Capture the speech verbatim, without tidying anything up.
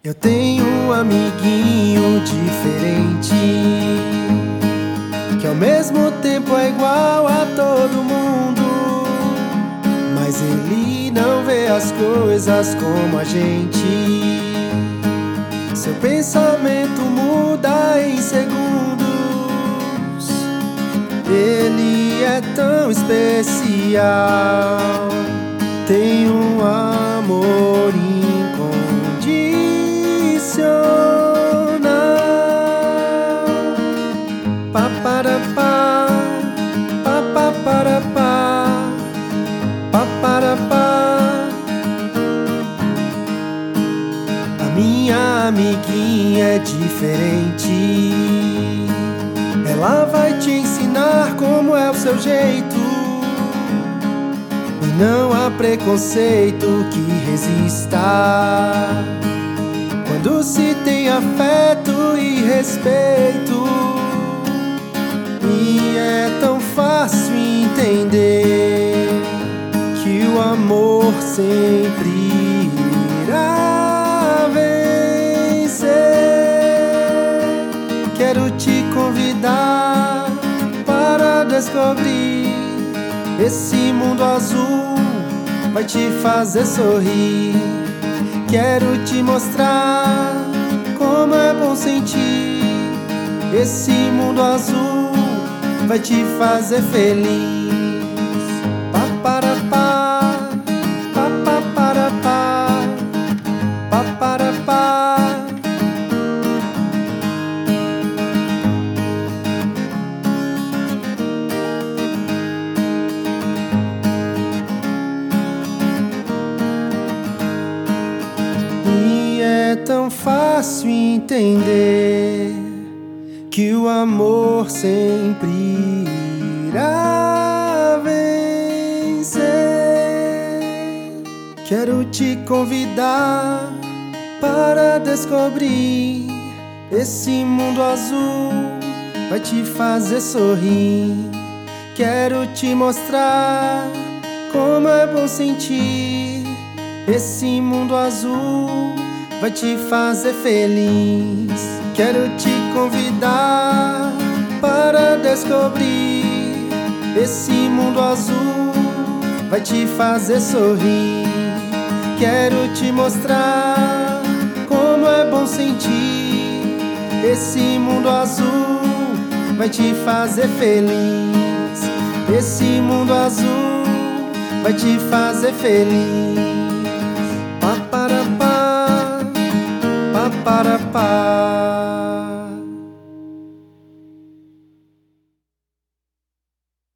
Eu tenho um amiguinho diferente, que ao mesmo tempo é igual a todo mundo, mas ele não vê as coisas como a gente. Seu pensamento muda em segundos. Ele é tão especial, tem um amor incondicional. Pa para pá, pa pa para pá, pa para pá. A minha amiguinha é diferente. Ela vai te ensinar como é o seu jeito, e não há preconceito que resista quando se tem afeto e respeito. E é tão fácil entender que o amor sempre irá vencer. Quero te convidar para descobrir esse mundo azul, vai te fazer sorrir. Quero te mostrar como é bom sentir. Esse mundo azul vai te fazer feliz. Pa para pá, pa pa para pá, pa para pá. E é tão fácil entender que o amor sempre irá vencer. Quero te convidar para descobrir esse mundo azul, vai te fazer sorrir. Quero te mostrar como é bom sentir. Esse mundo azul vai te fazer feliz. Quero te convidar para descobrir esse mundo azul, vai te fazer sorrir. Quero te mostrar como é bom sentir. Esse mundo azul vai te fazer feliz. Esse mundo azul vai te fazer feliz. Pa para pá, pa para pá.